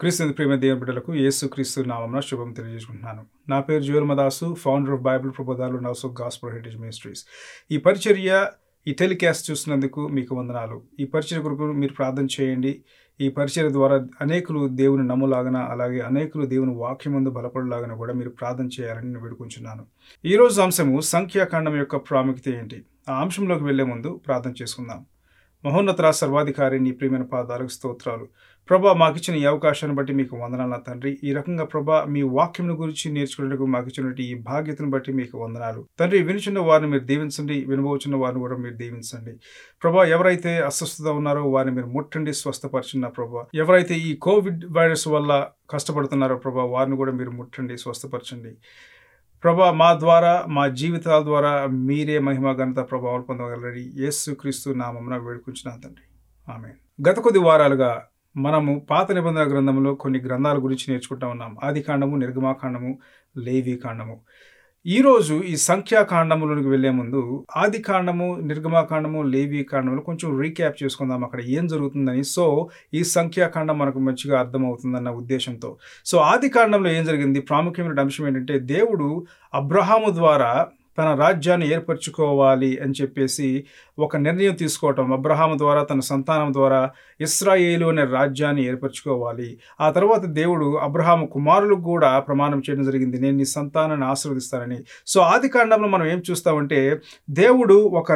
క్రీస్తు ప్రేమ దేవుని బిడ్డలకు యేసుక్రీస్తు నామమున శుభం తెలియజేసుకుంటున్నాను. నా పేరు Joel Madasu, founder of Bible ప్రబోధాలు house of gospel heritage ministries. ఈ పరిచర్య, ఈ టెలికాస్ట్ చూసినందుకు మీకు వందనాలు. ఈ పరిచర్య కొరకు మీరు ప్రార్థన చేయండి. ఈ పరిచర్య ద్వారా అనేకులు దేవుని నమ్ములాగన, అలాగే అనేకులు దేవుని వాక్యమందు బలపడలాగన కూడా మీరు ప్రార్థన చేయాలని నేను వేడుకుంటున్నాను. ఈరోజు అంశము సంఖ్యాకాండం యొక్క ప్రాముఖ్యత ఏంటి? ఆ అంశంలోకి వెళ్లే ముందు ప్రార్థన చేసుకుందాం. మహోన్నత సర్వాధికారి, నీ ప్రియమైన పాదాలకు స్తోత్రాలు. ప్రభా, మాకిచ్చిన ఈ అవకాశాన్ని బట్టి మీకు వందనాలు తండ్రి. ఈ రకంగా ప్రభా, మీ వాక్యం గురించి నేర్చుకునేందుకు మాకు ఇచ్చినటువంటి ఈ బాధ్యతను బట్టి మీకు వందనాలు తండ్రి. వినుచున్న వారిని మీరు దీవించండి, వినబోచున్న వారిని కూడా మీరు దీవించండి ప్రభా. ఎవరైతే అస్వస్థత ఉన్నారో వారిని మీరు ముట్టండి, స్వస్థపరచున్న ప్రభా. ఎవరైతే ఈ కోవిడ్ వైరస్ వల్ల కష్టపడుతున్నారో ప్రభా, వారిని కూడా మీరు ముట్టండి, స్వస్థపరచండి ప్రభా. మా ద్వారా, మా జీవితాల ద్వారా మీరే మహిమ ఘనత ప్రభావాలు పొందగలరని యేసుక్రీస్తు నామమున వేడుకుంటున్నాను తండ్రి. ఆమేన్. గత కొద్ది వారాలుగా మనము పాత నిబంధన గ్రంథంలో కొన్ని గ్రంథాల గురించి నేర్చుకుంటా ఉన్నాం. ఆదికాండము, నిర్గమాకాండము, లేవీకాండము. ఈరోజు ఈ సంఖ్యాకాండములోకి వెళ్లే ముందు ఆదికాండము, నిర్గమాకాండము, లేవీకాండములు కొంచెం రీక్యాప్ చేసుకుందాం, అక్కడ ఏం జరుగుతుందని. సో ఈ సంఖ్యాకాండం మనకు మంచిగా అర్థమవుతుందన్న ఉద్దేశంతో. సో ఆదికాండంలో ఏం జరిగింది? ప్రాముఖ్యమైన అంశం ఏంటంటే, దేవుడు అబ్రహాము ద్వారా తన రాజ్యాన్ని ఏర్పరచుకోవాలి అని చెప్పేసి ఒక నిర్ణయం తీసుకోవటం. అబ్రహాము ద్వారా, తన సంతానం ద్వారా ఇశ్రాయేలు అనే రాజ్యాన్ని ఏర్పరచుకోవాలి. ఆ తర్వాత దేవుడు అబ్రహాము కుమారులకు కూడా ప్రమాణం చేయడం జరిగింది, నేను నీ సంతానాన్ని ఆశీర్వదిస్తానని. సో ఆది కాండంలో మనం ఏం చూస్తామంటే, దేవుడు ఒక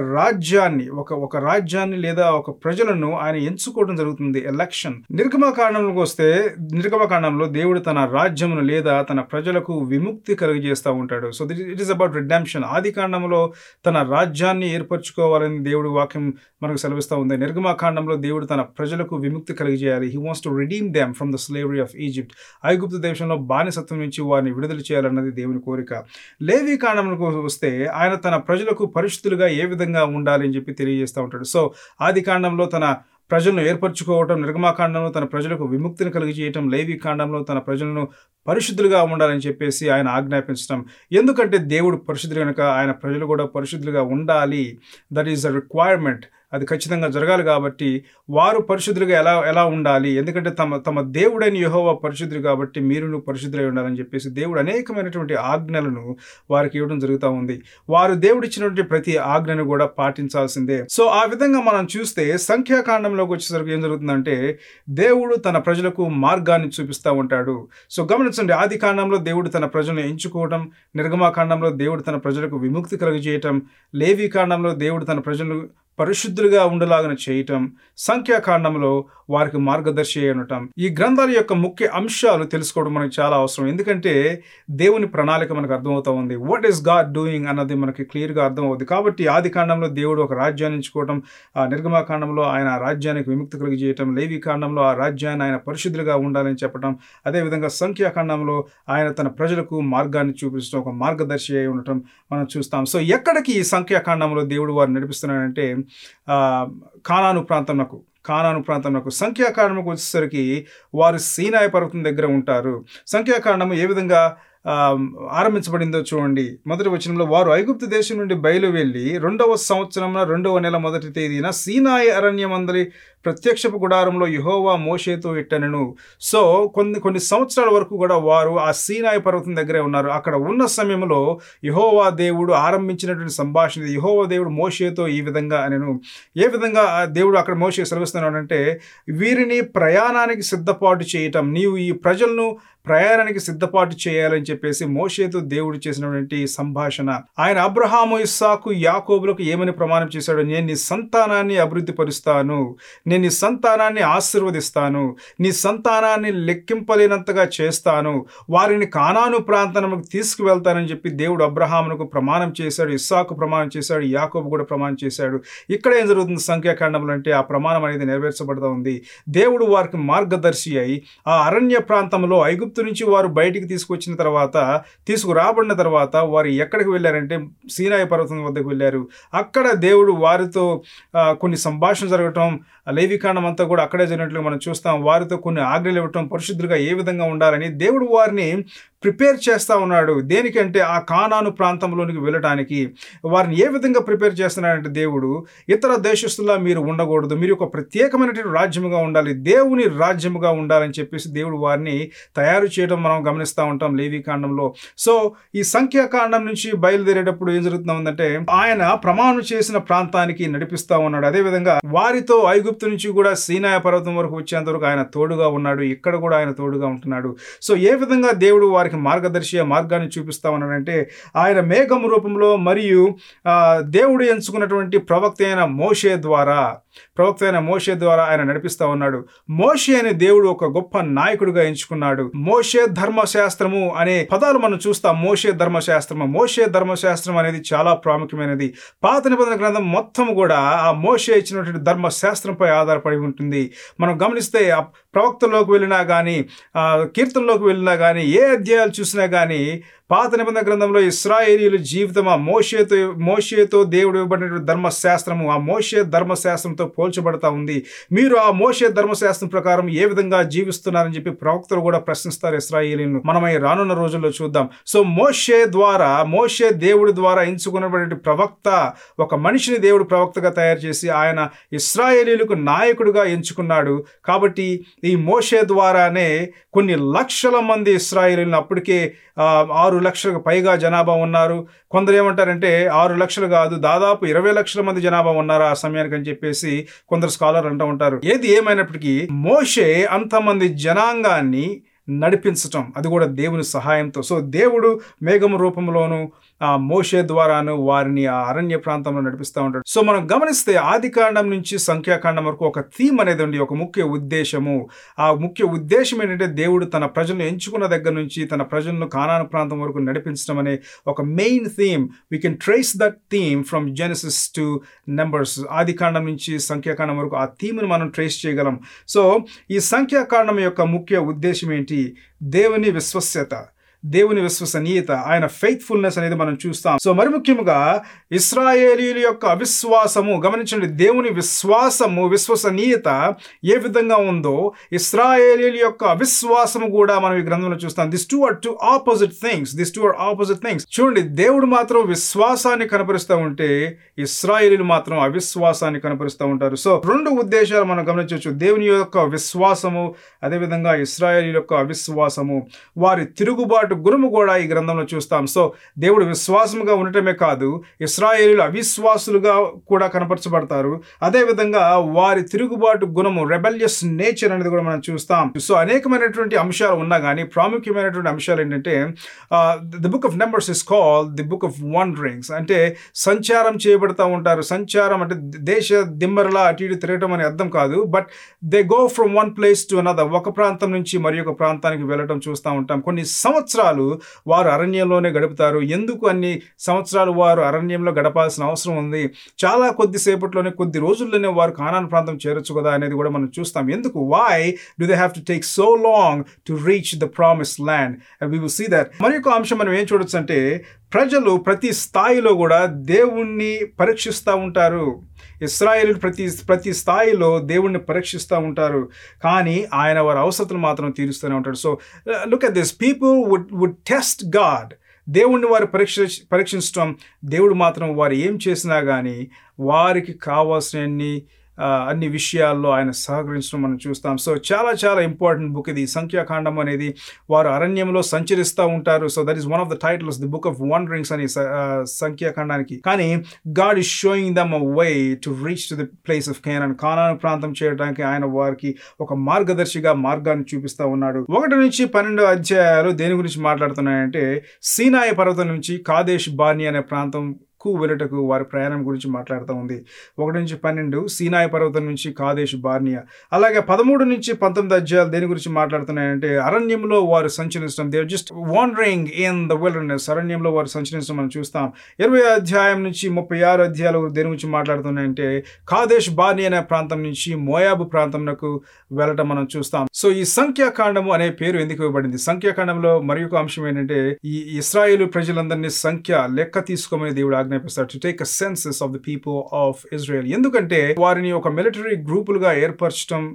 రాజ్యాన్ని లేదా ఒక ప్రజలను ఆయన ఎంచుకోవడం జరుగుతుంది, ఎలక్షన్. నిర్గమకాండంలోకి వస్తే, నిర్గమకాండంలో దేవుడు తన రాజ్యమును లేదా తన ప్రజలకు విముక్తి కలిగజేస్తూ ఉంటాడు. So it is about redemption. ఆది కాండంలో తన రాజ్యాన్ని ఏర్పరచుకోవాలని దేవుడు వాక్యం మనకు సెలవిస్తూ ఉంది. నిర్గమకాండంలో దేవుడు తన ప్రజలకు విముక్తి కలిగజేయాలి. He wants to redeem them from the slavery of Egypt. ఐగుప్తు దేశంలో బానిసత్వం నుంచి వారిని విడుదల చేయాలన్నది దేవుని కోరిక. లేవీ కాండంలోకి వస్తే ఆయన తన ప్రజలకు పరిశుద్ధులుగా ఏ విధంగా ఉండాలి అని చెప్పి తెలియజేస్తూ ఉంటాడు. సో ఆది కాండంలో తన ప్రజలను ఏర్పరచుకోవటం, నిర్గమాకాండంలో తన ప్రజలకు విముక్తిని కలిగజేయటం, లేవీ కాండంలో తన ప్రజలను పరిశుద్ధులుగా ఉండాలని చెప్పేసి ఆయన ఆజ్ఞాపించడం. ఎందుకంటే దేవుడు పరిశుద్ధులు కనుక ఆయన ప్రజలు కూడా పరిశుద్ధులుగా ఉండాలి. That is a requirement. అది ఖచ్చితంగా జరగాలి. కాబట్టి వారు పరిశుద్ధులుగా ఎలా ఉండాలి? ఎందుకంటే తమ దేవుడైన యెహోవా పరిశుద్ధులు కాబట్టి మీరు పరిశుద్ధులై ఉండాలని చెప్పేసి దేవుడు అనేకమైనటువంటి ఆజ్ఞలను వారికి ఇవ్వడం జరుగుతూ ఉంది. వారు దేవుడు ఇచ్చినటువంటి ప్రతి ఆజ్ఞను కూడా పాటించాల్సిందే. సో ఆ విధంగా మనం చూస్తే సంఖ్యాకాండంలోకి వచ్చేసరికి ఏం జరుగుతుందంటే, దేవుడు తన ప్రజలకు మార్గాన్ని చూపిస్తూ ఉంటాడు. సో గమనించండి, ఆది కాండంలో దేవుడు తన ప్రజలను ఎంచుకోవడం, నిర్గమాకాండంలో దేవుడు తన ప్రజలకు విముక్తి కలిగజేయటం, లేవీ కాండంలో దేవుడు తన ప్రజలను పరిశుద్ధులుగా ఉండలాగా చేయటం, సంఖ్యాకాండంలో వారికి మార్గదర్శి ఉండటం. ఈ గ్రంథాల యొక్క ముఖ్య అంశాలు తెలుసుకోవడం మనకు చాలా అవసరం. ఎందుకంటే దేవుని ప్రణాళిక మనకు అర్థమవుతా ఉంది. వాట్ ఈస్ గాడ్ డూయింగ్ అన్నది మనకి క్లియర్గా అర్థమవుతుంది. కాబట్టి ఆది కాండంలో దేవుడు ఒక రాజ్యాన్ని ఎంచుకోవటం, ఆ నిర్గమాకాండంలో ఆయన ఆ రాజ్యానికి విముక్తి కలిగజేయటం, లేవీ కాండంలో ఆ రాజ్యాన్ని ఆయన పరిశుద్ధులుగా ఉండాలని చెప్పటం, అదేవిధంగా సంఖ్యాకాండంలో ఆయన తన ప్రజలకు మార్గాన్ని చూపించడం, ఒక మార్గదర్శి అయి ఉండటం మనం చూస్తాం. సో ఎక్కడికి ఈ సంఖ్యాకాండంలో దేవుడు వారిని నడిపిస్తున్నాడంటే, కానాను ప్రాంతంలో. సంఖ్యాకాండంకి వచ్చేసరికి వారు సీనాయి పర్వతం దగ్గర ఉంటారు. సంఖ్యాకాండము ఏ విధంగా ఆరంభించబడిందో చూడండి. మొదటి వచనంలో, వారు ఐగుప్తు దేశం నుండి బయలు వెళ్ళి 2వ సంవత్సరంలో 2వ నెల మొదటి తేదీన సీనాయి అరణ్యమందలి ప్రత్యక్షపు గుడారంలో యెహోవా మోషేతో ఇట్టనెను. సో కొన్ని సంవత్సరాల వరకు కూడా వారు ఆ సీనాయి పర్వతం దగ్గరే ఉన్నారు. అక్కడ ఉన్న సమయంలో యెహోవా దేవుడు ఆరంభించినటువంటి సంభాషణ, యెహోవా దేవుడు మోషేతో ఈ విధంగా అనెను. ఏ విధంగా దేవుడు అక్కడ మోషే సెలవిస్తున్నాడంటే, వీరిని ప్రయాణానికి సిద్ధపాటు చేయటం, నీవు ఈ ప్రజలను ప్రయాణానికి సిద్ధపాటు చేయాలని చెప్పేసి మోషేతో దేవుడు చేసినటువంటి సంభాషణ. ఆయన అబ్రహాము, ఇస్సాకు, యాకోబులకు ఏమని ప్రమాణం చేశాడు? నేను నీ సంతానాన్ని అభివృద్ధి పరుస్తాను, నేను నీ సంతానాన్ని ఆశీర్వదిస్తాను, నీ సంతానాన్ని లెక్కింపలేనంతగా చేస్తాను, వారిని కానాను ప్రాంతానికి తీసుకువెళ్తానని చెప్పి దేవుడు అబ్రహామునకు ప్రమాణం చేశాడు, ఇస్సాకు ప్రమాణం చేశాడు, యాకోబు కూడా ప్రమాణం చేశాడు. ఇక్కడ ఏం జరుగుతుంది సంఖ్యాకాండంలో అంటే, ఆ ప్రమాణం అనేది నెరవేర్చబడుతూ ఉంది. దేవుడు వారికి మార్గదర్శి అయి ఆ అరణ్య ప్రాంతంలో ఐగుప్తు నుంచి వారు బయటికి తీసుకురాబడిన తర్వాత వారు ఎక్కడికి వెళ్ళారంటే సీనాయి పర్వతం వద్దకు వెళ్ళారు. అక్కడ దేవుడు వారితో కొన్ని సంభాషణ జరగటం, లేవీకాండం అంతా కూడా అక్కడే జరిగినట్లుగా మనం చూస్తాం. వారితో కొన్ని ఆజ్ఞలు ఇవ్వటం, పరిశుద్ధులుగా ఏ విధంగా ఉండాలని దేవుడు వారిని ప్రిపేర్ చేస్తూ ఉన్నాడు. దేనికంటే ఆ కానాను ప్రాంతంలోనికి వెళ్ళటానికి. వారిని ఏ విధంగా ప్రిపేర్ చేస్తున్నాడంటే దేవుడు, ఇతర దేశస్తులా మీరు ఉండకూడదు, మీరు ఒక ప్రత్యేకమైనటువంటి రాజ్యముగా ఉండాలి, దేవుని రాజ్యముగా ఉండాలని చెప్పేసి దేవుడు వారిని తయారు చేయడం మనం గమనిస్తూ ఉంటాం లేవీకాండంలో. సో ఈ సంఖ్యాకాండం నుంచి బయలుదేరేటప్పుడు ఏం జరుగుతుందంటే ఆయన ప్రమాణం చేసిన ప్రాంతానికి నడిపిస్తూ ఉన్నాడు. అదేవిధంగా వారితో ఐగుప్తు నుంచి కూడా సీనాయ పర్వతం వరకు వచ్చేంత వరకు ఆయన తోడుగా ఉన్నాడు. ఇక్కడ కూడా ఆయన తోడుగా ఉంటున్నాడు. సో ఏ విధంగా దేవుడు వారికి మార్గదర్శి మార్గాన్ని చూపిస్తా ఉన్నాడంటే ఆయన మేఘం రూపంలో మరియు దేవుడు ఎంచుకున్నటువంటి ప్రవక్త అయిన మోషే ద్వారా ఆయన నడిపిస్తా ఉన్నాడు. మోషే అనే దేవుడు ఒక గొప్ప నాయకుడిగా ఎంచుకున్నాడు. మోషే ధర్మశాస్త్రము అనే పదాలు మనం చూస్తాం. మోషే ధర్మశాస్త్రం అనేది చాలా ప్రాముఖ్యమైనది. పాత నిబంధన గ్రంథం మొత్తం కూడా ఆ మోషే ఇచ్చినటువంటి ధర్మశాస్త్రంపై ఆధారపడి ఉంటుంది. మనం గమనిస్తే ప్రవక్తల్లోకి వెళ్ళినా కానీ కీర్తనలోకి వెళ్ళినా కానీ ఏ అధ్యాయాలు చూసినా కానీ పాత నిబంధన గ్రంథంలో ఇశ్రాయేలీయుల జీవితం ఆ మోషేతో దేవుడు ఇవ్వబడినటువంటి ధర్మశాస్త్రము ఆ మోషే ధర్మశాస్త్రంతో పోల్చబడతా ఉంది. మీరు ఆ మోషే ధర్మశాస్త్రం ప్రకారం ఏ విధంగా జీవిస్తున్నారని చెప్పి ప్రవక్తలు కూడా ప్రశ్నిస్తారు ఇశ్రాయేలీయులను. మనం ఈ రానున్న రోజుల్లో చూద్దాం. సో మోషే దేవుడి ద్వారా ఎంచుకున్నటువంటి ప్రవక్త, ఒక మనిషిని దేవుడు ప్రవక్తగా తయారు చేసి ఆయన ఇశ్రాయేలీయులకు నాయకుడిగా ఎంచుకున్నాడు. కాబట్టి ఈ మోషే ద్వారానే కొన్ని లక్షల మంది ఇశ్రాయేలీయులను, అప్పటికే 6 లక్షలకు పైగా జనాభా ఉన్నారు. కొందరు ఏమంటారంటే 6 లక్షలు కాదు, దాదాపు 20 లక్షల మంది జనాభా ఉన్నారు ఆ సమయానికి అని చెప్పేసి కొందరు స్కాలర్ అంటూ ఉంటారు. ఏది ఏమైనప్పటికీ మోషే అంతమంది జనాంగాన్ని నడిపించటం, అది కూడా దేవుని సహాయంతో. సో దేవుడు మేఘము రూపంలోను ఆ మోషే ద్వారాను వారిని ఆ అరణ్య ప్రాంతంలో నడిపిస్తూ ఉంటాడు. సో మనం గమనిస్తే ఆదికాండం నుంచి సంఖ్యాకాండం వరకు ఒక థీమ్ అనేది ఉంది, ఒక ముఖ్య ఉద్దేశము. ఆ ముఖ్య ఉద్దేశం ఏంటంటే దేవుడు తన ప్రజలను ఎంచుకున్న దగ్గర నుంచి తన ప్రజలను కానాను ప్రాంతం వరకు నడిపించడం అనే ఒక main theme. We can trace that theme from Genesis to Numbers. ఆదికాండం నుంచి సంఖ్యాకాండం వరకు ఆ థీమ్ని మనం ట్రేస్ చేయగలం. సో ఈ సంఖ్యాకాండం యొక్క ముఖ్య ఉద్దేశం ఏంటి? దేవుని విశ్వసనీయత, ఆయన ఫెయిత్ఫుల్నెస్ అనేది మనం చూస్తాం. సో మరి ముఖ్యంగా ఇశ్రాయేలీయుల యొక్క అవిశ్వాసము, గమనించండి, దేవుని విశ్వసనీయత ఏ విధంగా ఉందో ఇశ్రాయేలీయుల యొక్క అవిశ్వాసము కూడా మనం ఈ గ్రంథంలో చూస్తాం. This two are opposite things. చూడండి, దేవుడు మాత్రం విశ్వాసాన్ని కనపరుస్తూ ఉంటే ఇశ్రాయేలీయులు మాత్రం అవిశ్వాసాన్ని కనపరుస్తూ ఉంటారు. సో 2 ఉద్దేశాలు మనం గమనించవచ్చు. దేవుని యొక్క విశ్వాసము, అదేవిధంగా ఇశ్రాయేలీయుల యొక్క అవిశ్వాసము, వారి తిరుగుబాటు గుణము కూడా ఈ గ్రంథంలో చూస్తాం. సో దేవుడు విశ్వాసముగా ఉండటమే కాదు, ఇశ్రాయేలీయులు అవిశ్వాసులుగా కూడా కనపరచబడతారు. అదేవిధంగా వారి తిరుగుబాటు గుణము, రెబెలియస్ నేచర్ అనేది కూడా మనం చూస్తాం. సో అనేకమైనటువంటి అంశాలు ఉన్నా కానీ ప్రాముఖ్యమైనటువంటి అంశాలు ఏంటంటే the book of Numbers is called the book of wanderings. అంటే సంచారం చేయబడతా ఉంటారు. సంచారం అంటే దేశ దిమ్మరలా అటు ఇటు తిరగటం అనే అర్థం కాదు, but they go from one place to another. ఒక ప్రాంతం నుంచి మరి ఒక ప్రాంతానికి వెళ్ళటం చూస్తూ ఉంటాం. కొన్ని సంవత్సరాలు వారు అరణ్యంలోనే గడుపుతారు. ఎందుకు అన్ని సంవత్సరాలు వారు అరణ్యంలో గడపాల్సిన అవసరం ఉంది? చాలా కొద్దిసేపట్లోనే, కొద్ది రోజుల్లోనే వారు కానాను ప్రాంతం చేరొచ్చు కదా అనేది కూడా మనం చూస్తాం. ఎందుకు? Why do they have to take so long to reach the promised land? And we will see that. మరి ఒక అంశం మనం ఏం చూడొచ్చు అంటే ప్రజలు ప్రతి స్థాయిలో కూడా దేవుణ్ణి పరీక్షిస్తూ ఉంటారు. ఇశ్రాయేలీయులు ప్రతి స్థాయిలో దేవుణ్ణి పరీక్షిస్తూ ఉంటారు, కానీ ఆయన వారి అవసరతలు మాత్రం తీరుస్తూనే ఉంటాడు. So look at this, people would test God. దేవుణ్ణి వారు పరీక్షించడం, దేవుడు మాత్రం వారు ఏం చేసినా కానీ వారికి కావాల్సిన అన్ని విషయాల్లో ఆయన సహకరించడం మనం చూస్తాం. సో చాలా చాలా ఇంపార్టెంట్ బుక్ ఇది సంఖ్యాకాండం అనేది. వారు అరణ్యంలో సంచరిస్తూ ఉంటారు. So that is one of the titles, the book of wanderings అని సంఖ్యాకాండానికి. కానీ God is showing them a way to reach to the place of Canaan. కానాను ప్రాంతం చేయడానికి ఆయన వారికి ఒక మార్గాన్ని చూపిస్తూ ఉన్నాడు. 1 నుంచి 12 అధ్యాయాలు దేని గురించి మాట్లాడుతున్నాయంటే సీనాయి పర్వతం నుంచి కాదేష్ బార్నియా అనే ప్రాంతం వెళ్ళటకు వారి ప్రయాణం గురించి మాట్లాడుతూ ఉంది. 1 నుంచి 12 సీనాయి పర్వతం నుంచి కాదేష్ బార్నియా. అలాగే 13 నుంచి 19 అధ్యాయాలు దేని గురించి మాట్లాడుతున్నాయంటే అరణ్యంలో వారు సంచరించడం. They are just wandering in the wilderness. అరణ్యంలో వారు సంచరించడం మనం చూస్తాం. 20 అధ్యాయం నుంచి 36 అధ్యాయాలు దేని గురించి మాట్లాడుతున్నాయంటే కాదేష్ బార్నియా అనే ప్రాంతం నుంచి మోయాబు ప్రాంతంకు వెళ్ళటం మనం చూస్తాం. సో ఈ సంఖ్యాకాండము అనే పేరు ఎందుకు ఇవ్వబడింది? సంఖ్యాకాండంలో మరి ఒక అంశం ఏంటంటే ఈ ఇశ్రాయేలు ప్రజలందరినీ లెక్క తీసుకోమని దేవుడు ఆజ్ఞాపిస్తాడు. To take a census of the people of Israel. ఎందుకంటే వారిని ఒక మిలిటరీ గ్రూపులుగా ఏర్పరచడం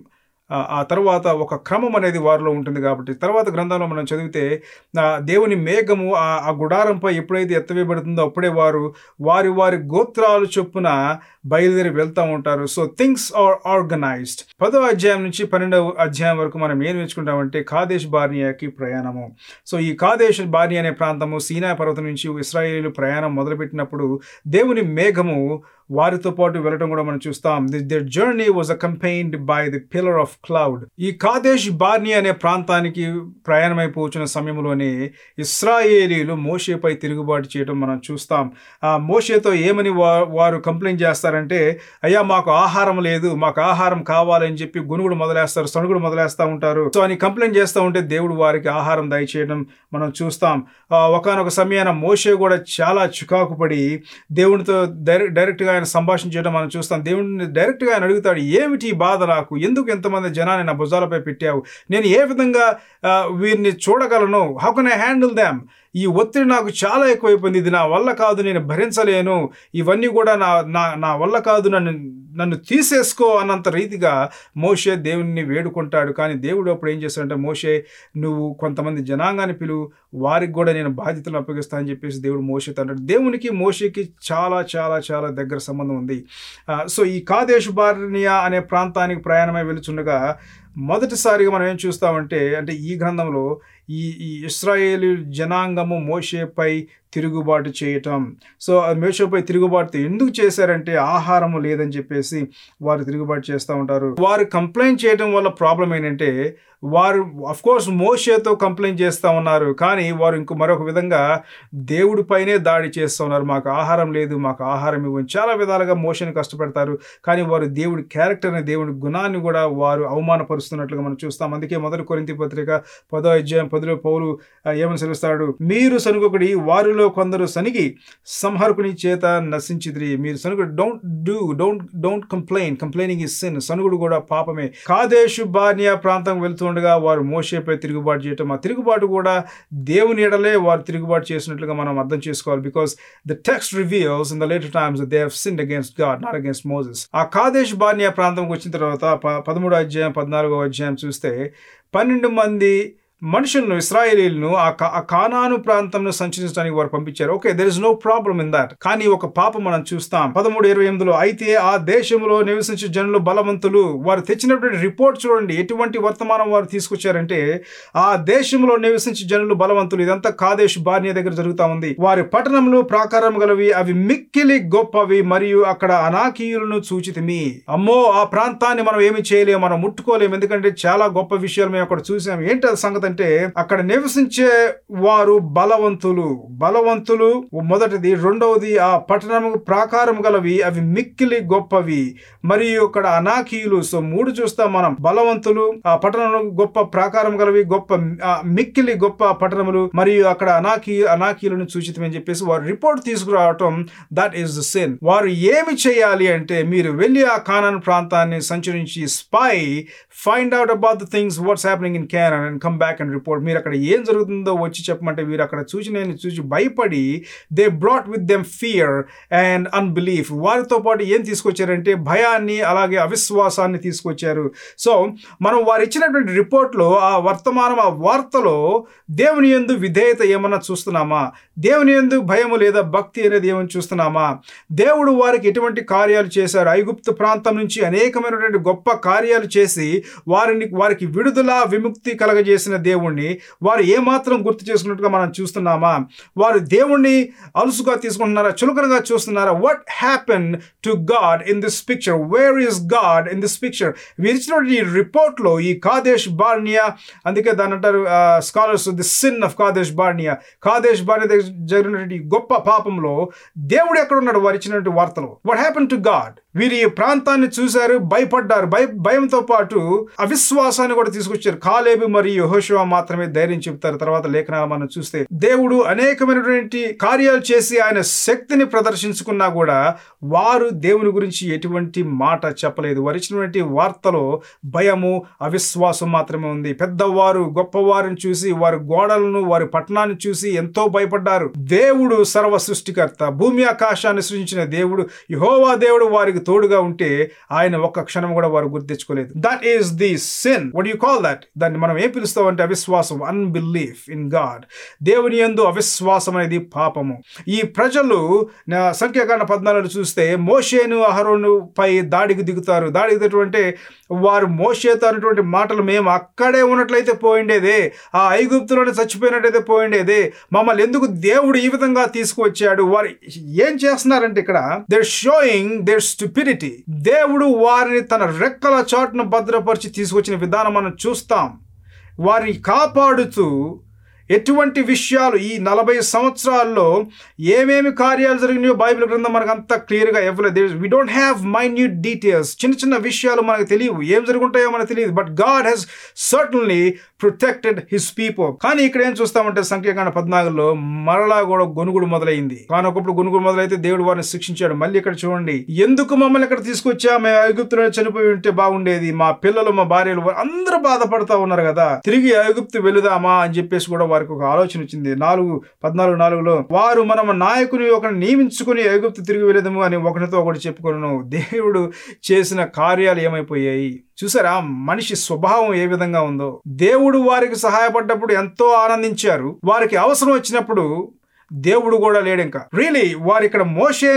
ఆ తర్వాత ఒక క్రమం అనేది వారిలో ఉంటుంది. కాబట్టి తర్వాత గ్రంథంలో మనం చదివితే దేవుని మేఘము ఆ గుడారంపై ఎప్పుడైతే ఎత్తవేయబడుతుందో అప్పుడే వారి వారి గోత్రాలు చొప్పున బయలుదేరి వెళ్తూ ఉంటారు. So things are organised. 10వ అధ్యాయం నుంచి 12వ అధ్యాయం వరకు మనం ఏం నేర్చుకుంటామంటే కాదేష్ బార్నియాకి ప్రయాణము. సో ఈ కాదేష్ బార్నియా అనే ప్రాంతము సీనాయి పర్వతం నుంచి ఇశ్రాయేలీయులు ప్రయాణం మొదలుపెట్టినప్పుడు దేవుని మేఘము వారితో పాటు వెళ్ళడం కూడా మనం చూస్తాం. Their journey was accompanied by the pillar of cloud. ఈ కాదేష్ బార్నియా అనే ప్రాంతానికి ప్రయాణమైపోతున్న సమయంలోనే ఇశ్రాయేలీయులు మోషేపై తిరుగుబాటు చేయడం మనం చూస్తాం. మోషేతో ఏమని వారు కంప్లైంట్ చేస్తారంటే, అయ్యా మాకు ఆహారం లేదు, మాకు ఆహారం కావాలని చెప్పి గునుగుడు మొదలేస్తారు, సణుగుడు మొదలేస్తూ ఉంటారు. సో అని కంప్లైంట్ చేస్తూ ఉంటే దేవుడు వారికి ఆహారం దయచేయడం మనం చూస్తాం. ఒకానొక సమయాన మోషే కూడా చాలా చికాకు పడి దేవునితో డైరెక్ట్గా సంభాషణ చేయడం మనం చూస్తాం. దేవుడిని డైరెక్ట్గా ఆయన అడుగుతాడు, ఏమిటి బాధ నాకు, ఎందుకు ఎంతమంది జనాన్ని నా భుజాలపై పెట్టావు, నేను ఏ విధంగా వీరిని చూడగలను, how can I handle them, ఈ ఒత్తిడి నాకు చాలా ఎక్కువైపోయింది, ఇది నా వల్ల కాదు, నేను భరించలేను, ఇవన్నీ కూడా నా వల్ల కాదు, నన్ను తీసేసుకో అన్నంత రీతిగా మోషే దేవుణ్ణి వేడుకుంటాడు. కానీ దేవుడు అప్పుడు ఏం చేస్తాడంటే, మోషే నువ్వు కొంతమంది జనాంగాన్ని పిలువు, వారికి కూడా నేను బాధ్యతలు అప్పగిస్తానని చెప్పేసి దేవుడు మోషేతో అంటాడు. దేవునికి మోషేకి చాలా చాలా చాలా దగ్గర సంబంధం ఉంది. సో ఈ కాదేష్ బార్నియా అనే ప్రాంతానికి ప్రయాణమై వెళుచుండగా మొదటిసారిగా మనం ఏం చూస్తామంటే, అంటే ఈ గ్రంథంలో ఈ ఇశ్రాయేలు జనాంగము మోషేపై తిరుగుబాటు చేయటం. సో మోషేపై తిరుగుబాటు ఎందుకు చేశారంటే ఆహారము లేదని చెప్పేసి వారు తిరుగుబాటు చేస్తూ ఉంటారు. వారు కంప్లైంట్ చేయడం వల్ల ప్రాబ్లం ఏంటంటే, వారు అఫ్కోర్స్ మోషేతో కంప్లైంట్ చేస్తూ ఉన్నారు, కానీ వారు మరొక విధంగా దేవుడి పైనే దాడి చేస్తూ ఉన్నారు. మాకు ఆహారం లేదు, మాకు ఆహారం ఇవ్వని చాలా విధాలుగా మోషేని కష్టపెడతారు. కానీ వారు దేవుడి క్యారెక్టర్ని, దేవుడి గుణాన్ని కూడా వారు అవమానపరుస్తున్నట్లుగా మనం చూస్తాం. అందుకే 1 కొరింథీ పత్రిక 10వ అధ్యాయం 10లో పౌలు ఏమని సెలవిస్తాడు, మీరు సనుగొకడి, వారిలో కొందరు సనిగి సంహర్కుని చేత నశించిద్రి. మీరు సనుగుడు డోంట్ కంప్లైనింగ్ ఇస్ సిన్. సనుగుడు కూడా పాపమే. కాదేషు బార్నియా ప్రాంతం వెళ్తుండగా వారు మోషేపై తిరుగుబాటు చేయటం, ఆ తిరుగుబాటు కూడా దేవుని ఎడలే వారు తిరుగుబాటు చేసినట్లుగా మనం అర్థం చేసుకోవాలి. Because the text reveals in the later times they have sinned against God, not against Moses. ఆ కాదేష్ బార్నియా ప్రాంతంకి వచ్చిన తర్వాత 13వ అధ్యాయం 14వ అధ్యాయం చూస్తే 12 మంది మనుషులను, ఇశ్రాయేలీయులను ఆ కానాను ప్రాంతంలో సంచరించడానికి వారు పంపించారు. Okay, there is no problem in that. కానీ ఒక పాపం మనం చూస్తాం 13:28లో, అయితే ఆ దేశంలో నివసించే జనులు బలవంతులు. వారు తెచ్చినటువంటి రిపోర్ట్ చూడండి, ఎటువంటి వర్తమానం వారు తీసుకొచ్చారంటే, ఆ దేశంలో నివసించే జనులు బలవంతులు. ఇదంతా కాదేష్ బార్నియా దగ్గర జరుగుతూ ఉంది. వారి పట్టణములు ప్రాకారం గలవి, అవి మిక్కిలి గొప్పవి, మరియు అక్కడ అనాకీయులను చూచితిమి. అమ్మో, ఆ ప్రాంతాన్ని మనం ఏమి చేయలేము, మనం ముట్టుకోలేము, ఎందుకంటే చాలా గొప్ప విషయాలు మేము అక్కడ చూసాము. ఏంటి సంగతి అంటే, అక్కడ నివసించే వారు బలవంతులు. మొదటిది. రెండవది, ఆ పట్టణము ప్రాకారం గలవి, అవి మిక్కిలి గొప్పవి, మరియు అక్కడ అనాకీయులు. సో 3 చూస్తాం మనం, బలవంతులు, ఆ పట్టణంలో గొప్ప ప్రాకారం గలవి, గొప్ప మిక్కిలి గొప్ప పట్టణములు, మరియు అక్కడ అనాకీయులను సూచితమని చెప్పేసి వారు రిపోర్ట్ తీసుకురావటం, దట్ ఈస్ ద సిన్. వారు ఏమి చేయాలి అంటే, మీరు వెళ్ళి ఆ కానాను ప్రాంతాన్ని సంచరించి find out about the things what's happening in Canaan and come back and report. మీరు అక్కడ ఏం జరుగుతుందో వచ్చి చెప్పమంటే, వీరు అక్కడ చూసి భయపడి, they brought with them fear and unbelief. వారితో పాటు ఏం తీసుకొచ్చారంటే భయాన్ని, అలాగే అవిశ్వాసాన్ని తీసుకొచ్చారు. సో మనం వారు ఇచ్చినటువంటి రిపోర్ట్లో, ఆ వర్తమానం, ఆ వార్తలో దేవుని యందు విధేయత ఏమన్నా చూస్తున్నామా, దేవుని యందు భయము లేదా భక్తి అనేది ఏమని చూస్తున్నామా, దేవుడు వారికి ఎటువంటి కార్యాలు చేశారు, ఐగుప్తు ప్రాంతం నుంచి అనేకమైనటువంటి గొప్ప కార్యాలు చేసి వారికి విడుదల, విముక్తి కలగజేసిన దేవుణ్ణి వారు ఏమాత్రం గుర్తు చేసుకున్నట్టుగా మనం చూస్తున్నామా? వారు దేవుణ్ణి అలుసుగా తీసుకుంటున్నారా, చులకనగా చూస్తున్నారా? What happen to God in this picture? Where is God in this picture? వీరిచ్చినటువంటి ఈ రిపోర్ట్లో ఈ కాదేష్ బార్నియా, అందుకే దాని అంటారు scholars the sin of Kadesh Barnea. Kadesh Barnea దగ్గర జరిగినటువంటి గొప్ప పాపంలో దేవుడు ఎక్కడ ఉన్నాడు? వారు ఇచ్చినటువంటి వార్తలో వాట్ హ్యాపెన్ టు గాడ్? వీరు ఈ ప్రాంతాన్ని చూశారు, భయపడ్డారు, భయంతో పాటు అవిశ్వాసాన్ని కూడా తీసుకొచ్చారు. కాలేబు మరియు యెహోషువ యెహోషువ మాత్రమే ధైర్యం చెప్తారు. తర్వాత లేఖనాలు మనం చూస్తే దేవుడు అనేకమైనటువంటి కార్యాలు చేసి ఆయన శక్తిని ప్రదర్శించుకున్నా కూడా వారు దేవుని గురించి ఎటువంటి మాట చెప్పలేదు. వారు ఇచ్చినటువంటి వార్తలో భయము, అవిశ్వాసం మాత్రమే ఉంది. పెద్దవారు గొప్పవారిని చూసి వారి గోడలను, వారి పట్టణాన్ని చూసి ఎంతో భయపడ్డారు. దేవుడు సర్వ సృష్టికర్త, భూమి ఆకాశాన్ని సృష్టించిన దేవుడు, యెహోవా దేవుడు వారికి తోడుగా ఉంటే ఆయన ఒక్క క్షణం కూడా వారు గుర్తించుకోలేదు. That is the sin. What you call that? దాన్ని మనం ఏం పిలుస్తామంటే అవిశ్వాసం, అన్బిలీఫ్ ఇన్ గాడ్. దేవుని యందు అవిశ్వాసం అనేది పాపము. ఈ ప్రజలు సంఖ్యాకాండ 14 చూస్తే మోషేను అహరోను పై దాడికి దిగుతారు. దాడికి దిగుతుంటే వారు మోషేతో అన్నటువంటి మాటలు, మేము అక్కడే ఉన్నట్లయితే పోయిండేదే, ఆ ఐగుప్తులోనే చచ్చిపోయినట్లయితే పోయిండేదే, మమ్మల్ని ఎందుకు దేవుడు ఈ విధంగా తీసుకువచ్చాడు. వారు ఏం చేస్తున్నారంటే ఇక్కడ they're showing their stupidity. దేవుడు వారిని తన రెక్కల చాటును భద్రపరిచి తీసుకొచ్చిన విధానం మనం చూస్తాం. వారిని కాపాడుతూ ఎటువంటి విషయాలు ఈ 40 సంవత్సరాల్లో ఏమేమి కార్యాలు జరిగినాయో బైబిల్ గ్రంథం మనకు అంత క్లియర్గా ఇవ్వలేదు. We don't have minute details. చిన్న చిన్న విషయాలు మనకు తెలియవు, ఏం జరుగుంటాయో మనకు తెలియదు. But God has certainly protected his people. కానీ ఇక్కడ ఏం చూస్తామంటే సంఖ్యాకాండ 14లో మరలా కూడా గొనుగుడు మొదలైంది. కానీ ఒకప్పుడు గొనుగుడు మొదలైతే దేవుడు వారిని శిక్షించాడు. మళ్ళీ ఇక్కడ చూడండి, ఎందుకు మమ్మల్ని ఇక్కడ తీసుకొచ్చా, మేము ఐగుప్తులో చనిపోయి ఉంటే బాగుండేది, మా పిల్లలు మా భార్యలు అందరూ బాధపడతా ఉన్నారు కదా, తిరిగి ఐగుప్తు వెళుదామా అని చెప్పేసి కూడా వారికి ఒక ఆలోచన వచ్చింది. 14:4లో వారు మనం నాయకుని ఒకరిని నియమించుకుని ఐగుప్తు తిరిగి వెళ్ళేదము అని ఒకరితో ఒకటి చెప్పుకున్నాను. దేవుడు చేసిన కార్యాలు ఏమైపోయాయి చూసారా? మనిషి స్వభావం ఏ విధంగా ఉందో. దేవుడు వారికి సహాయపడ్డప్పుడు ఎంతో ఆనందించారు, వారికి అవసరం వచ్చినప్పుడు దేవుడు కూడా లేడు. ఇంకా రియలీ వారు ఇక్కడ మోషే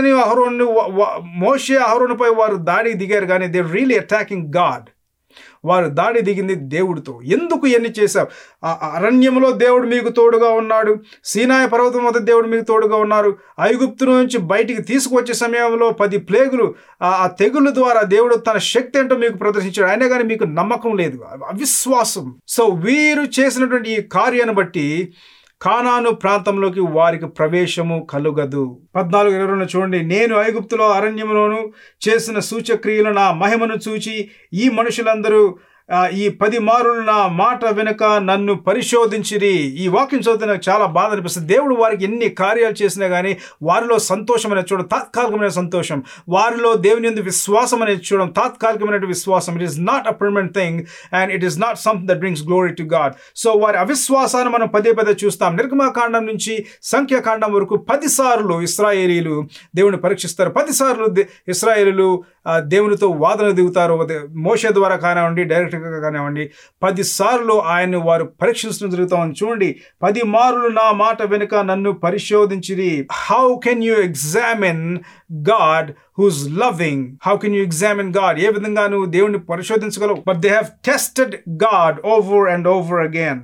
అహరోనుపై వారు దాడికి దిగారు, కానీ దే రియలీ అటాకింగ్ గాడ్. వారు దాడి దిగింది దేవుడితో. ఎందుకు ఇవన్నీ చేశావు? ఆ అరణ్యంలో దేవుడు మీకు తోడుగా ఉన్నాడు, సీనాయి పర్వతం వద్ద దేవుడు మీకు తోడుగా ఉన్నారు, ఐగుప్తు నుంచి బయటికి తీసుకువచ్చే సమయంలో 10 ప్లేగులు ఆ తెగుళ్ళ ద్వారా దేవుడు తన శక్తి ఏంటో మీకు ప్రదర్శించాడు. అయినా కానీ మీకు నమ్మకం లేదు, అవిశ్వాసం. సో వీరు చేసినటువంటి ఈ కార్యాన్ని బట్టి కానాను ప్రాంతంలోకి వారికి ప్రవేశము కలుగదు. 14:22 చూడండి, నేను ఐగుప్తులో అరణ్యములోను చేసిన సూచక్రియలు నా మహిమను చూచి ఈ మనుషులందరూ ఈ 10 మారులు నా మాట వెనుక నన్ను పరిశోధించిరి. ఈ వాక్యం చదివితే నాకు చాలా బాధ అనిపిస్తుంది. దేవుడు వారికి ఎన్ని కార్యాలు చేసినా కానీ వారిలో సంతోషం అనేది చూడడం, తాత్కాలికమైన సంతోషం. వారిలో దేవుని యందు విశ్వాసం అనేది చూడడం, తాత్కాలికమైన విశ్వాసం. It is not a permanent thing and it is not something that brings glory to God. So వారి అవిశ్వాసాన్ని మనం పదే చూస్తాం. నిర్గమకాండం నుంచి సంఖ్యాకాండం వరకు 10 సార్లు ఇశ్రాయేలీలు దేవుని పరీక్షిస్తారు. 10 సార్లు ఇశ్రాయేలీలు దేవునితో వాదన దిగుతారు. మోషే ద్వారా కానివ్వండి, డైరెక్ట్గా కానివ్వండి, 10 సార్లు ఆయన్ని వారు పరీక్షించడం జరుగుతామని చూడండి. 10 మారులు నా మాట వెనుక నన్ను పరిశోధించిరి. How can you examine God who's loving? How can you examine God? ఏ విధంగా నువ్వు దేవుని పరిశోధించగలవు? But they have tested God over and over again.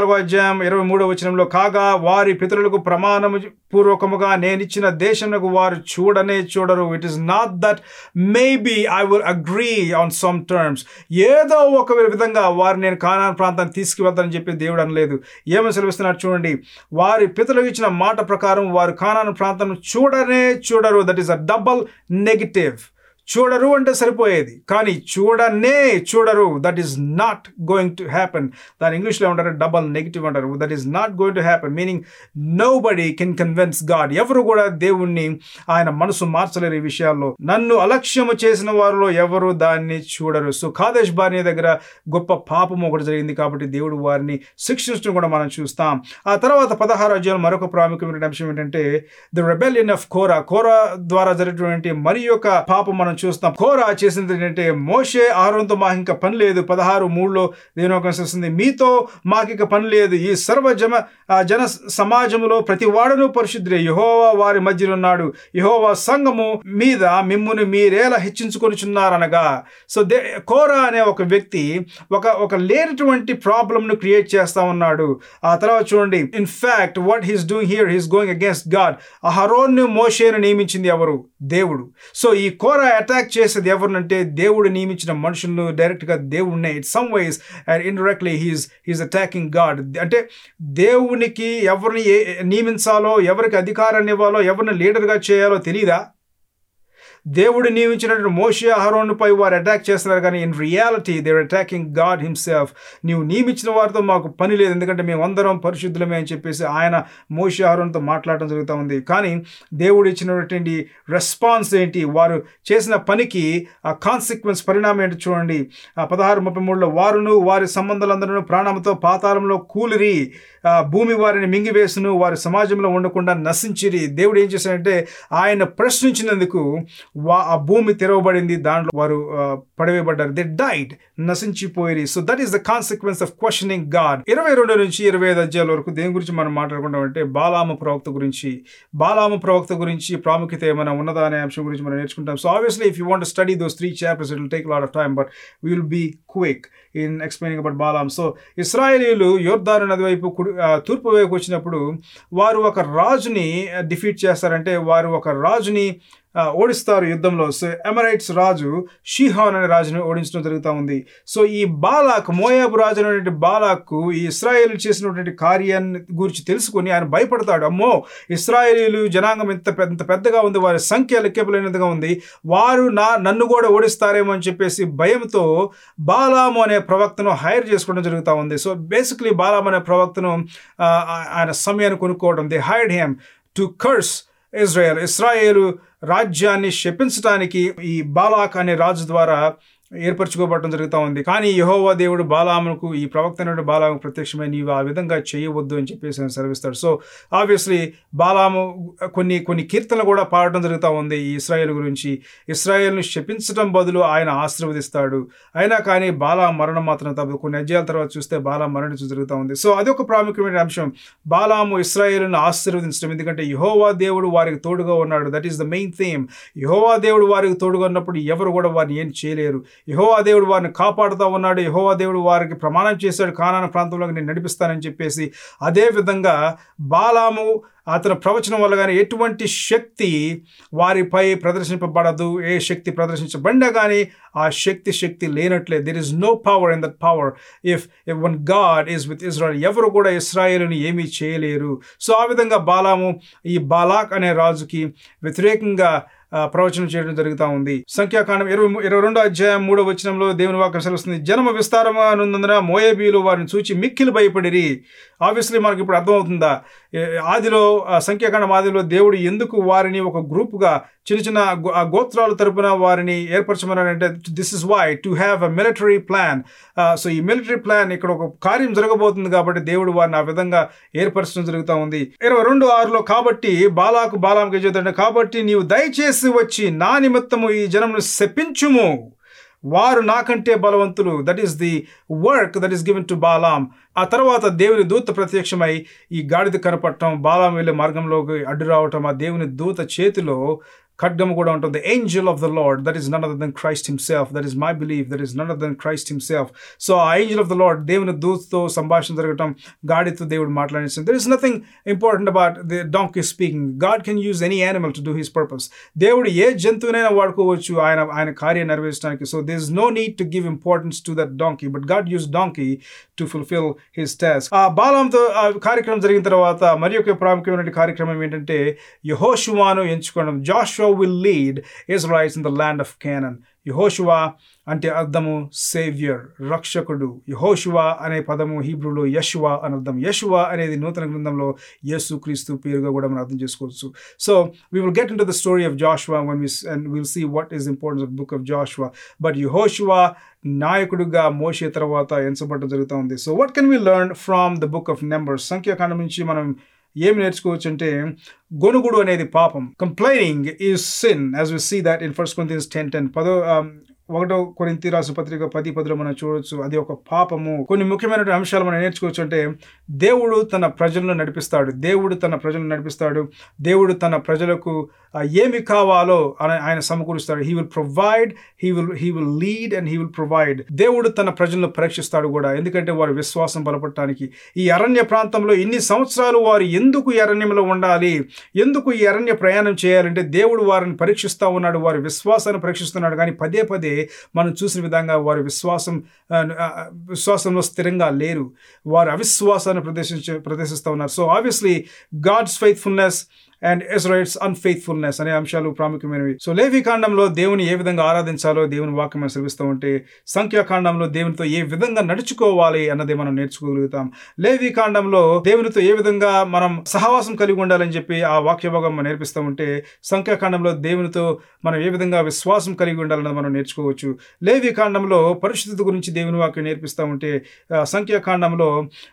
14:23 కాగా వారి పితరులకు ప్రమాణము పూర్వకముగా నేనిచ్చిన దేశమునకు వారు చూడనే చూడరు. It is not that maybe I will agree on some terms. ఏదో ఒక విధంగా వారు నేను కానాను ప్రాంతాన్ని తీసుకువెళ్తానని చెప్పి దేవుడు అనలేదు. ఏమని సెలవిస్తున్నారు చూడండి, వారి పితరులకు ఇచ్చిన మాట ప్రకారం వారు కానాను ప్రాంతం చూడనే చూడరు. That is a double negative. చూడరు అంటే సరిపోయేది, కానీ చూడరు. That is not going to happen. దాని ఇంగ్లీష్లో ఉంటారు డబల్ నెగిటివ్ అంటారు. That is not going to happen, meaning nobody can convince God. ఎవరు కూడా దేవుణ్ణి ఆయన మనసు మార్చలేరు ఈ విషయాల్లో. నన్ను అలక్ష్యము చేసిన వారిలో ఎవరు దాన్ని చూడరు. సో కాదేశ్ బార్నియా దగ్గర గొప్ప పాపం ఒకటి జరిగింది కాబట్టి దేవుడు వారిని శిక్షించడం కూడా మనం చూస్తాం. ఆ తర్వాత 16వ అధ్యాయం మరొక ప్రాముఖ్యమైన అంశం ఏంటంటే the rebellion of Korah. Korah ద్వారా జరిగినటువంటి మరి యొక్క పాపం మనం చూస్తాం. కోరా చేసింది ఏంటంటే, మోషే అహరోనుతో మాకు ఇంకా పని లేదు. 16:3 దేవుని వాక్యం వస్తుంది, మీతో మాకిక పని లేదు, ఈ సర్వ జన సమాజములో ప్రతి వాడును పరిశుద్ధుడే, యెహోవా వారి మధ్యలో ఉన్నాడు, యెహోవా సంఘము మీద మిమ్మును మీరేలా హెచ్చించుకొనిచున్నారనగా. సో కోరా అనే ఒక వ్యక్తి ఒక లేనటువంటి ప్రాబ్లంను క్రియేట్ చేస్తా ఉన్నాడు. ఆ తర్వాత చూడండి, in fact what he's doing here, he's going against God. అహరోను మోషేను నియమించింది ఎవరు? దేవుడు. సో ఈ కోరా అటాక్ చేసేది ఎవరినంటే దేవుడు నియమించిన మనుషులను, డైరెక్ట్గా దేవుడినే. It some ways and indirectly he's attacking God. అంటే దేవునికి ఎవరిని నియమించాలో, ఎవరికి అధికారాన్ని ఇవ్వాలో, ఎవరిని లీడర్గా చేయాలో తెలియదా? దేవుడు నియమించినటువంటి మోషే అహరోనుపై వారు అటాక్ చేస్తున్నారు, కానీ in reality they are attacking God himself. నీవు నియమించిన వారితో మాకు పని లేదు, ఎందుకంటే మేము అందరం పరిశుద్ధులమే అని చెప్పేసి ఆయన మోషే అహరోనుతో మాట్లాడటం జరుగుతూ ఉంది. కానీ దేవుడు ఇచ్చినటువంటి రెస్పాన్స్ ఏంటి, వారు చేసిన పనికి ఆ కాన్సిక్వెన్స్ పరిణామం ఏంటి చూడండి. 16:33 వారును వారి సంబంధాలందరూ ప్రాణంతో పాతాళంలో కూలిరి, భూమి వారిని మింగివేసును, వారి సమాజంలో ఉండకుండా నశించిరి. దేవుడు ఏం చేశాడంటే ఆయన ప్రశ్నించినందుకు ఆ భూమి తెరవబడింది, దాంట్లో వారు పడవేయబడ్డారు. దే డైడ్, నశించిపోయి. So that is the consequence of questioning God. 22 నుంచి 25 అధ్యాయాల వరకు దేని గురించి మనం మాట్లాడుకుంటామంటే బాలాము ప్రవక్త గురించి. బాలాము ప్రవక్త గురించి ప్రాముఖ్యత ఏమైనా ఉన్నదా అనే అంశం గురించి మనం నేర్చుకుంటాం. So obviously if you want to study those 3 chapters it will take a lot of time, but we will be quick in explaining about Balaam. So ఇశ్రాయేలీయులు యోర్దాను నది వైపు తూర్పు వైపు వచ్చినప్పుడు వారు ఒక రాజుని డిఫీట్ చేస్తారంటే వారు ఒక రాజుని ఓడిస్తారు యుద్ధంలో. సో ఎమరైట్స్ రాజు షీహాన్ అనే రాజుని ఓడించడం జరుగుతూ ఉంది. సో ఈ బాలాక్, మోయాబు రాజు అనేటువంటి బాలాక్కు ఈ ఇశ్రాయేలు చేసినటువంటి కార్యాన్ని గురించి తెలుసుకొని ఆయన భయపడతాడు. అమ్మో, ఇశ్రాయేలీలు జనాంగం ఎంత పెద్దగా ఉంది, వారి సంఖ్య లెక్కలేనంతగా ఉంది, వారు నన్ను కూడా ఓడిస్తారేమో అని చెప్పేసి భయంతో బాలాము అనే ప్రవక్తను హైర్ చేసుకోవడం జరుగుతూ ఉంది. సో బేసిక్లీ బాలాము అనే ప్రవక్తను ఆయన సమయాన్ని కొనుక్కోవడం. They hired him to curse ఇస్రాయేలు రాజ్యాన్ని శపించడానికి ఈ బాలాక్ అనే రాజు ద్వారా ఏర్పరచుకోబడటం జరుగుతూ ఉంది. కానీ యెహోవా దేవుడు బాలామునకు, ఈ ప్రవక్త అయిన బాలాముకు ప్రత్యక్షమై నీవు ఆ విధంగా చేయవద్దు అని చెప్పేసి ఆయన సెలవిస్తాడు. సో ఆబ్వియస్లీ బాలాము కొన్ని కీర్తనలు కూడా పాడటం జరుగుతూ ఉంది ఈ ఇశ్రాయేల్ గురించి. ఇశ్రాయేల్ను శపించడం బదులు ఆయన ఆశీర్వదిస్తాడు. అయినా కానీ బాలాం మరణం మాత్రం తప్పదు. కొన్ని అధ్యాయాల తర్వాత చూస్తే బాలాం మరణించడం జరుగుతూ ఉంది. సో అదొక ప్రాముఖ్యమైన అంశం, బాలాము ఇశ్రాయేలును ఆశీర్వదించడం. ఎందుకంటే యెహోవా దేవుడు వారికి తోడుగా ఉన్నాడు. That is the main theme. యెహోవా దేవుడు వారికి తోడుగా ఉన్నప్పుడు ఎవరు కూడా వారిని ఏం చేయలేరు. యెహోవా దేవుడు వారిని కాపాడుతూ ఉన్నాడు. యెహోవా దేవుడు వారికి ప్రమాణం చేశాడు, కానాను ప్రాంతంలోకి నేను నడిపిస్తానని చెప్పేసి. అదే విధంగా బాలాము అతని ప్రవచనం వల్ల కానీ ఎటువంటి శక్తి వారిపై ప్రదర్శింపబడదు. ఏ శక్తి ప్రదర్శించబడినా కానీ ఆ శక్తి లేనట్లే. There is no power in that power if one God is with Israel. ఎవరు కూడా ఇశ్రాయేలుని ఏమీ చేయలేరు. సో ఆ విధంగా బాలాము ఈ బాలాక్ అనే రాజుకి వ్యతిరేకంగా ప్రవచనం చేయడం జరుగుతూ ఉంది. సంఖ్యాకాండం 22:3 దేవుని వాక్యం సెలవుస్తుంది. జనము విస్తారముగా ఉన్నందున మోయాబీయులు వారిని చూచి మిక్కిలి భయపడిరి. ఆబ్వియస్లీ మనకి ఇప్పుడు అర్థమవుతుందా, ఆదిలో సంఖ్యాకాండం ఆదిలో దేవుడు ఎందుకు వారిని ఒక గ్రూప్గా చిన్న గోత్రాల తరపున వారిని ఏర్పరచమన్నాడంటే this is why, to have a military plan. So ఈ మిలిటరీ ప్లాన్, ఇక్కడ ఒక కార్యం జరగబోతుంది కాబట్టి దేవుడు వారిని ఆ విధంగా ఏర్పరచడం జరుగుతూ ఉంది. 22:6 కాబట్టి బాలాంకి చెబుతాడు, కాబట్టి నీవు దయచేసి వచ్చి నా నిమిత్తము ఈ జనమును శపించుము, వారు నాకంటే బలవంతులు. That is the work that is given to Balaam. ఆ తర్వాత దేవుని దూత ప్రత్యక్షమై ఈ గాడిద కనపడటం, బాలాం వెళ్ళే మార్గంలోకి అడ్డు రావటం, ఆ దేవుని దూత చేతిలో ఖడ్గము కూడా ఉంటుంది. Angel of the Lord, that is none other than Christ himself. That is my belief, that is none other than Christ himself. So ఆ ఏంజల్ ఆఫ్ ద లార్డ్, దేవుని దూతతో సంభాషణ జరగటం, గాడితో దేవుడు మాట్లాడించింది. There is nothing important about the donkey speaking. God can use any animal to do his purpose. దేవుడు ఏ జంతువునైనా వాడుకోవచ్చు ఆయన కార్యం నెరవేర్చడానికి. So there is no need to give importance to that donkey, but God use donkey to fulfil his task. ఆ బాలాంతో ఆ కార్యక్రమం జరిగిన తర్వాత మరి ఒక ప్రాముఖ్యమైన కార్యక్రమం ఏంటంటే యెహోషువను ఎంచుకోవడం. Jashuva will lead Israelites in the land of Canaan. యెహోషువ అంటే అర్థము సేవియర్, రక్షకుడు. యెహోషువ అనే పదము హీబ్రూలో యెషువా అని అర్థం. యెషువా అనేది నూతన గ్రంథంలో యేసుక్రీస్తు పేరుగా కూడా మనం అర్థం చేసుకోవచ్చు. So we will get into the story of Joshua and we'll see what is the importance of the book of Joshua. But యెహోషువ నాయకుడిగా మోషే తర్వాత ఎంచబడడం జరుగుతూ ఉంది. So what can we learn from the book of Numbers? సంఖ్యాకాండం నుంచి మనం ఏమి నేర్చుకోవచ్చు అంటే గొనుగుడు అనేది పాపం. Complaining is sin, as we see that in 1 Corinthians 10:10. 1 కొరింథీ రాసిన పత్రిక 10:10 మనం చూడవచ్చు. అది ఒక పాపము. కొన్ని ముఖ్యమైన అంశాలు మనం నేర్చుకోవచ్చు. అంటే దేవుడు తన ప్రజలను నడిపిస్తాడు. దేవుడు తన ప్రజలకు ఏమి కావాలో ఆయన సమకూరుస్తాడు. He will provide, he will lead and he will provide. దేవుడు తన ప్రజలను పరీక్షిస్తాడు కూడా, ఎందుకంటే వారి విశ్వాసం బలపడటానికి. ఈ అరణ్య ప్రాంతంలో ఇన్ని సంవత్సరాలు వారు ఎందుకు ఈ అరణ్యంలో ఉండాలి, ఎందుకు ఈ అరణ్య ప్రయాణం చేయాలంటే దేవుడు వారిని పరీక్షిస్తూ ఉన్నాడు, వారి విశ్వాసాన్ని పరీక్షిస్తున్నాడు. కానీ పదే మనం చూసిన విధంగా వారి విశ్వాసంలో స్థిరంగా లేరు, వారు అవిశ్వాసాన్ని ప్రదర్శిస్తూ ఉన్నారు. So obviously God's faithfulness and Israel's unfaithfulness అనే అంశాలు ప్రాముఖ్యమైనవి. సో లేవి కాండంలో దేవుని ఏ విధంగా ఆరాధించాలో దేవుని వాక్యం మనం సెలవిస్తూ ఉంటే, సంఖ్యాకాండంలో దేవునితో ఏ విధంగా నడుచుకోవాలి అన్నది మనం నేర్చుకోగలుగుతాం. లేవి కాండంలో దేవునితో ఏ విధంగా మనం సహవాసం కలిగి ఉండాలని చెప్పి ఆ వాక్య భాగం మనం నేర్పిస్తూ ఉంటే, సంఖ్యాకాండంలో దేవునితో మనం ఏ విధంగా విశ్వాసం కలిగి ఉండాలన్నది మనం నేర్చుకోవచ్చు. లేవి కాండంలో పరిశుద్ధత గురించి దేవుని వాక్యం నేర్పిస్తూ ఉంటే, సంఖ్యాకాండంలో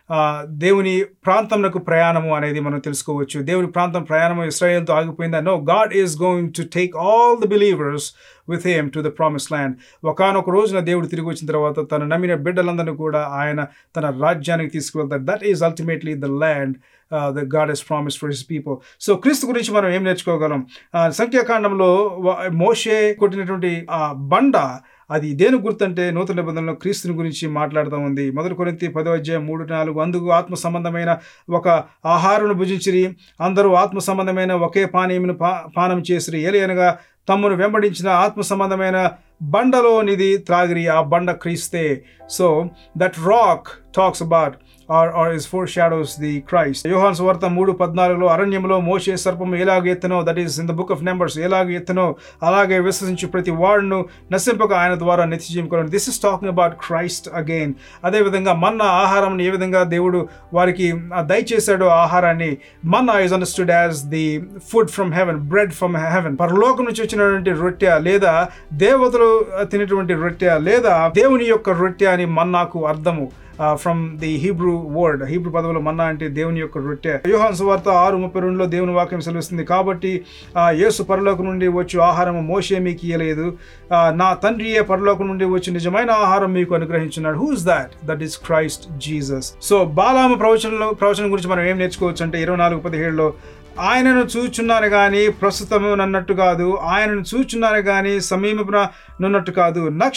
దేవుని ప్రాంతంకు ప్రయాణము అనేది మనం తెలుసుకోవచ్చు. దేవుని ప్రాంతం ప్రయాణము ఇశ్రాయేలుతో ఆగిపోయిందా? No, God is going to take all the believers with him to the promised land. ఒకానొక రోజున దేవుడు తిరిగి వచ్చిన తర్వాత తన నమ్మిన బిడ్డలందరినీ కూడా ఆయన తన రాజ్యానికి తీసుకువెళ్తాడు. That is ultimately the land that God has promised for his people. So క్రీస్తు గురించి మనం ఏం నేర్చుకోగలం? సంఖ్యాకాండంలో మోషే కొట్టినటువంటి ఆ బండ అది దేని గుర్తంటే నూతన నిబంధనలో క్రీస్తుని గురించి మాట్లాడుతూ ఉంది. 1 కొరింథీ 10:3-4 అందుకు ఆత్మ సంబంధమైన ఒక ఆహారమును భుజించిరి, అందరూ ఆత్మ సంబంధమైన ఒకే పానీయమును పానం చేసిరి, ఏలయనగా తమ్మును వెంబడించిన ఆత్మ సంబంధమైన బండలోనిది త్రాగిరి, ఆ బండ క్రీస్తే. So that rock talks about or is foreshadows the Christ. యోహాను సువార్త 3:14 అరణ్యంలో మోషే సర్పము ఎలాగ ఎత్తనో, that is in the book of Numbers, ఎలాగ ఎత్తనో అలాగే విశ్వసించి ప్రతి వాడును నశింపక ఆయన ద్వారా నిత్యజీవం కలుగును. This is talking about Christ again. అదేవిధంగా మన్నా ఆహారం ఏ విధంగా దేవుడు వారికి దయచేశాడో ఆహారాన్ని, manna is understood as the food from heaven, bread from heaven, పరలోకం నుంచి వచ్చినటువంటి రొట్టె లేదా దేవతలు తినేటువంటి రొట్టె లేదా దేవుని యొక్క రొట్టె అని మన్నాకు అర్థము. From the Hebrew word, Hebrew పదవులో మన్నా అంటే దేవుని యొక్క రొట్టె. యోహాను సువార్త 6:32 దేవుని వాక్యం సెలవిస్తుంది, కాబట్టి యేసు పరలోకం నుండి వచ్చి ఆహారం మోషే మీకు ఇయ్యలేదు, నా తండ్రియే పరలోకం నుండి వచ్చి నిజమైన ఆహారం మీకు అనుగ్రహించున్నాడు. Who is that? That is Christ Jesus. So బాలాము ప్రవచనం గురించి మనం ఏం నేర్చుకోవచ్చు అంటే 24:17 ఆయనను చూచున్నాను గాని ప్రస్తుతము నన్నట్టు కాదు, ఆయనను చూచున్నాను గాని సమీపమున నున్నట్టు కాదు.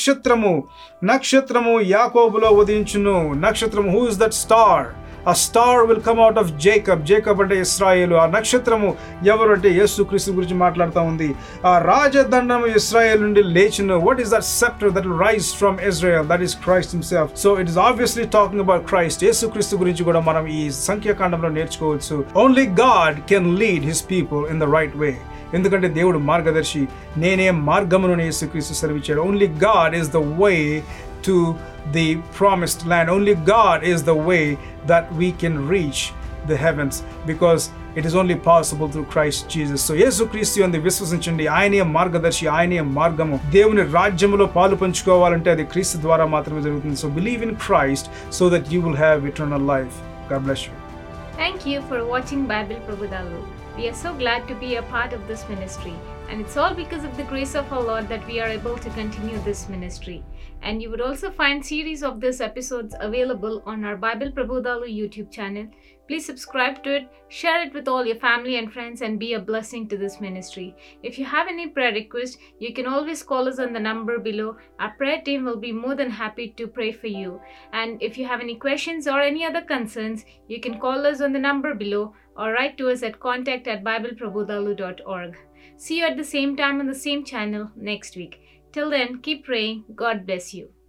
నక్షత్రము యాకోబులో ఉదయించును. నక్షత్రము, who is that star? A star will come out of Jacob. Jacob అంటే ఇశ్రాయేలు. ఆ నక్షత్రము ఎవరు అంటే యేసుక్రీస్తు గురించి మాట్లాడుతూ ఉంది. ఆ రాజదండము ఇశ్రాయేలు నుండి లేచును. What is that scepter that will rise from Israel? That is Christ himself. So it is obviously talking about Christ. యేసుక్రీస్తు గురించి కూడా మనం ఈ సంఖ్యాకాండంలో నేర్చుకోవచ్చు. Only God can lead his people in the right way. ఎందుకంటే దేవుడు మార్గదర్శి. నేనే మార్గమును యేసుక్రీస్తు సెలవిచ్చాడు. Only God is the way to the promised land. Only God is the way that we can reach the heavens, because it is only possible through Christ Jesus. So యేసు క్రీస్తు యందు విశ్వసించండి. ఆయనే మార్గదర్శి, ఆయనే మార్గము. దేవుని రాజ్యములో పాలు పంచుకోవాలంటే అది క్రీస్తు ద్వారా మాత్రమే జరుగుతుంది. So believe in Christ so that you will have eternal life. God bless you. Thank you for watching Bible Prabhudalu. We are so glad to be a part of this ministry, and it's all because of the grace of our Lord that we are able to continue this ministry. And you would also find series of these episodes available on our Bible Prabhudalu YouTube channel. Please subscribe to it, share it with all your family and friends, and be a blessing to this ministry. If you have any prayer requests, you can always call us on the number below. Our prayer team will be more than happy to pray for you. And if you have any questions or any other concerns, you can call us on the number below or write to us at contact@bibleprabhudalu.org. See you at the same time on the same channel next week. Till then, keep praying. God bless you.